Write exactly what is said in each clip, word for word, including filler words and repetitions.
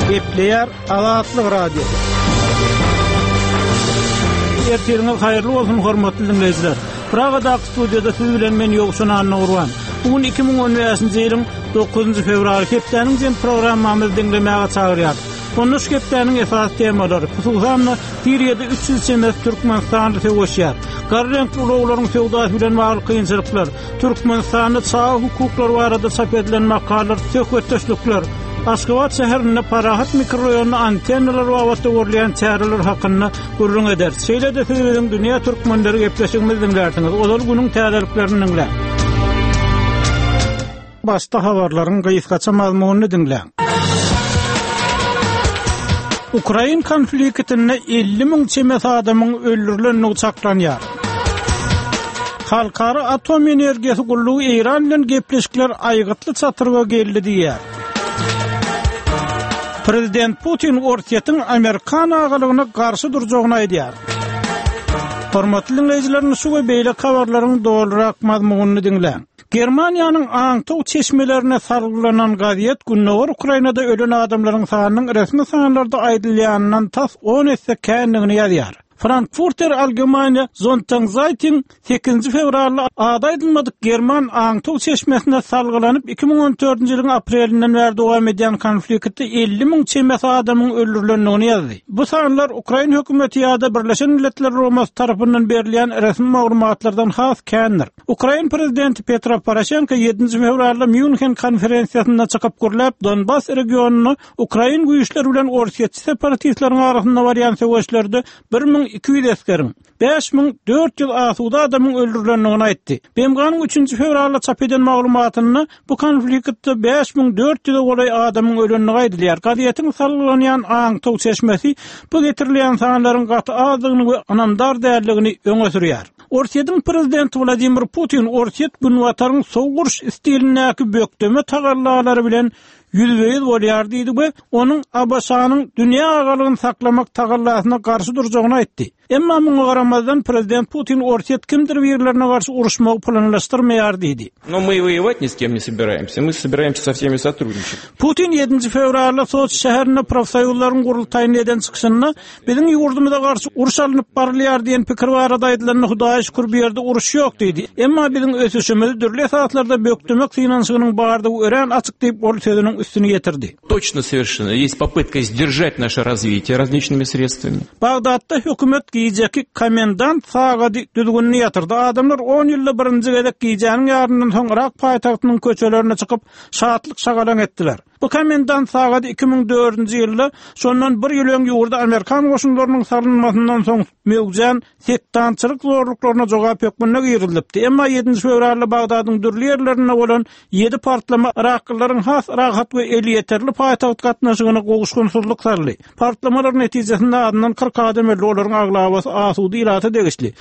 Gepleýär Azatlyk Radio. Ertirňiz haýyrly bolsun hormatly dinleýijiler. Pragada studiýada siz bilen men ýogşan Anurwan. Bugün iki bin on beşinji ýylyň dokuzunjy fevral hepdeniň jem programmamyzy dinlemäge çagyrýar. Konuş hepdeniň esas temalary hususan Siriýede üç ýyl çember Türkmenistany töweşýär. Garrenk ulaglaryň sowdasy bilen bagly kynçylyklar, Türkmenistanyň çağ hukukları barada çap edilen makalar, söhbetdeşlikler, Aşgabat şäherinde Parahat mikroraýonyna antennalar wagtda görülýän çäreler hakynda gurrun eder. Şeýle-de siziň dünýä türkmenleri gepleşigimiz dinlersiňiz. Olar günüň täzeliklerini dinle. Başta habarlaryň gyýyskaça mazmunyny dinle. Ukraina konfliktinde elli miň çemes adamyň öldürilenini çaklanýar. Halkara atom energiýasi gullugy Iran bilen gepleşikler aýgytly çatyrga geldi diýär. Prezident Putin ortaýatyň Amerikan agalygyna garşy durjagyny aýdýar. Hormatly dinleýijiler, şu we beýle habarlaryň dolarak mazmunyny dinleň. Germaniýanyň aňtaw çeşmelerine sargılanan gaziýet günnogar Ukrainada ölen adamlaryň sanynyň resmi sanlarda aýdylýanyndan tas on esse kändigini ýazýar. Frankfurter Allgemeine Sonntagszeitung sekizinji fevralda adaýdylmadyk German aňtaw çeşmesine salgylanyp iki bin on dördünji ýylyň aprelinden bäri dowam edýän konfliktde elli miň çemes adamyň öldürilenini ýazdy. Bu sanlar Ukraina hökümeti ýa-da Birleşen Milletler Romas tarapyndan berilýän resmi maglumatlardan has kändir. Ukraina prezidenti Petro Poroshenko ýedinji fevralda München konferensiýasynda çykyp gürläp Donbas regionuny Ukraina güýçleri bilen ortaýatçy separatistleriň arasynda barýan söwüşlerde bir miň iki yüz eskerin, beş miň dört ýyl asuda adamyň öldürilenini aýtdy. Bemganyň üçünji fevralda çap eden maglumatyny bu konfliktde beş miň dört ýyl golay adamyň ölenini aýdylýar. Gaziýetiň sallanýan aňtaw çeşmesi bu getirilýän sanlaryň gaty azlygyny we anamdar däerligini öňe sürýär. Ortaýatyň prezidenti Vladimir Putin ortaýat günwataryň sowguruş istilindäki bökdeme tagarlalary bilen yüzbeýiz bolýar diýdi we onuň Abaşanyň dünýä agalygyny saklamak tagarlasyna garşy durjagyny aýtdy. Emma muňa garamazdan prezident Putin ortaýat kimdir birlerine garşy uruşmagy planlaşdyrmaýar diýdi. Но мы воевать ни с кем не собираемся. Мы собираемся со всеми сотрудничать. Putin ýedinji fevralda Soç şäherinde profsoýuzlaryň gurultaýyny eden çykyşynda biziň ýurdumyza garşy uruş alınıp barylýar diýen pikir barada aýdylan Hudaýa şükür bu ýerde uruş ýok diýdi. Emma biziň ösüşimiz dürli esaslarda bökdemek finansynyň bardygy ören açyk diýip ol sözüniň üstüne getirdi. Точно совершенно. Есть попытка сдержать наше развитие различными средствами. Bagdatda hökümet giýjeki komendant sagady düzgünni ýatyrdy. Adamlar on ýylda birinji gezek giýjäniň ýaryndan soň Irak paýtagtynyň köçelerine çykyp şatlyk şagalan etdiler. Bu komendant sagady iki bin dördünji ýylda şondan bir ýyl öňe ýurda Amerikan goşunlarynyň salynmasyndan soň möwjen sektançylyk zorluklaryna jogap ýokmunda girilipdi. Emma ýedinji fevralda Bagdadyň dürli ýerlerinde bolan ýedi partlama Iraklylaryň has rahat we eli ýeterli paýtagat gatnaşygyna gowuşgunsuzlyk sarly. Partlamalar netijesinde adynyň kırk adam öldü, olaryň aglabasy asudy ilata degişli.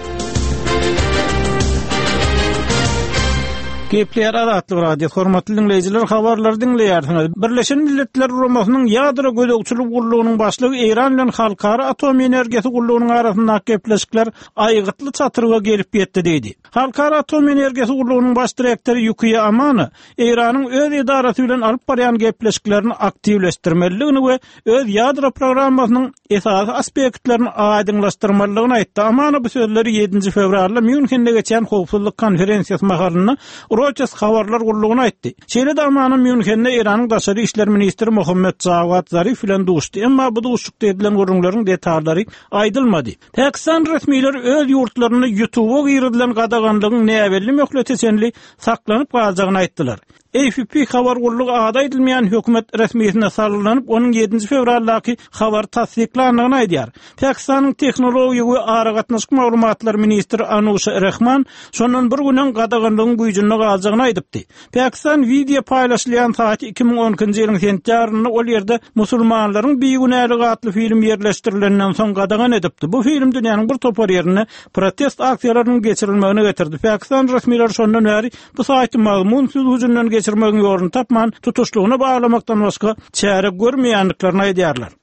Gepleýär Azatlyk Radio. Hormatly dinleýijiler, habarlary dinleýärsiňiz. Birleşen Milletler Romasynyň ýadro gödekçilik gullugynyň başlygy Iran bilen halkara atom energiýasi gullugynyň arasyndaky gepleşikler aýgytly çatyrga gelip ýetdi diýdi. Halkara atom energiýasi gullugynyň baş direktori Yukiya Amany Iranyň öz idarasy bilen alyp barýan gepleşiklerini aktivleşdirmeligini we öz ýadro programmasynyň esas aspektlerini aýdynlaşdyrmalygyny aýtdy. Amany bu sözleri ýedinji fevralda Münchende geçen howpsuzlyk konferensiýasy mahalynda Reuters habarlar gurulugyny aýtdy. Şeýle-de Amany Münchende Iranyň daşary işler ministri Mohammed Javad Zarif bilen duşdy. Emma bu duşlukda edilen gurulmaryň detallary aýdylmady. Pakistan resmiýetleri öz ýurtlaryny ýutuba girdilen gadaganlygyň näwelli möhletesenli saklanyp galjagyny aýtdylar. A F P habar gurulugy ada edilmeýän hökümet resmiýetine sarylanyp onuň ýedinji fevraldaky habar tasdiklandygyny aýdýar. Pakistanyň tehnologiýa we aragatnaşyk maglumatlar ministri Anusha Rahman şondan bir günden gadaganlygyň güýjüne galjagyny aýdypdy. Pakistan video paýlaşylýan saat iki bin onunji ýylyň sentýabrynda ol ýerde musulmanlaryň beýgünäli gatly film ýerleşdirilenden soň gadagan edipdi. Bu film dünýäniň bir topar ýerine protest aksiýalarynyň geçirilmegine getirdi. Pakistan resmiýetleri şondan bäri bu saýty maglumatsız hüjümden geçirmegiň ýolunu tapman, tutuşlugyny baglamakdan başga çäre görmeýänliklerini aýdýarlar.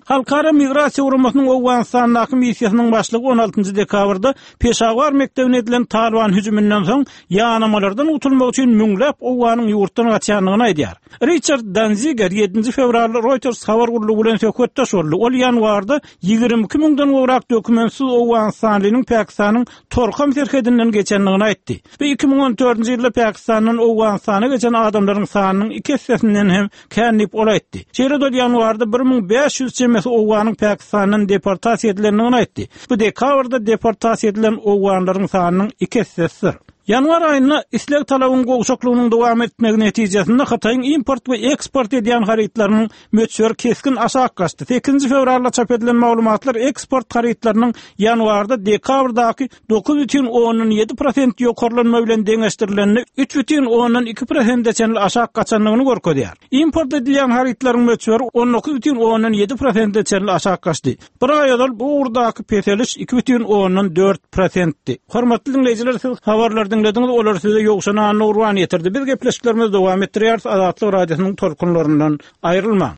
Halkara Migrasiya Uramasynyň Owganistanyň missiýasynyň başlygy on altynjy dekabrda Peşawar mektebine edilen Taliban hüjümünden soň ýanamalardan utulmak üçin müňläp Owganyň ýurtdan gaçanlygyny aýdýar. Richard Danziger yedinji fevralda Reuters habar gurulugy bilen söhbetdeş boldy. Ol ýanwarda ýygrimi iki miňden gowrak dokumentsiz Owganistanyň Pakistanyň Torkam serhedinden geçenligini aýtdy. Bu iki miň on dördünji ýylda Pakistanyň Owganistana geçen adamlaryň sanynyň iki hissesinden hem känlip olaýtdy. Şeýle ýanwarda bir miň beş ýüz çemesi Owganyň Pakistanyň deportasiýa edilenligini aýtdy. Bu dekabrda deportasiýa edilen Owganlaryň sanynyň iki hissesi. Yanvar ayında isleg talabynyň gowşaklygynyň dowam etmegi netijesinde Hataýyň import we eksport edýän harytlarynyň möçber keskin aşağı gaçdy. sekizinji fevralda çap edilen maglumatlar eksport harytlarynyň ýanwarda dekabrdaky dokuz бүтүн onuň ýedi prosent ýokarlanma bilen deňeşdirilenini üç бүтүn onuň iki prosent deçenli aşağı gaçanlygyny görkezýär. Import edilýän harytlaryň möçberi on dokuz бүтүn onuň ýedi prosent deçenli aşağı gaçdy. Bir aýda bu urdaky peseliş iki бүтүn onuň dört prosentdi. Hormatly dinleýijiler, siz habarlardan dinlediniz, olar size ýokşana urwan ýetirdi. Biz gepleşiklerimiz dowam etdirýär. Azatlyk radiosynyň tolkunlaryndan aýrylma.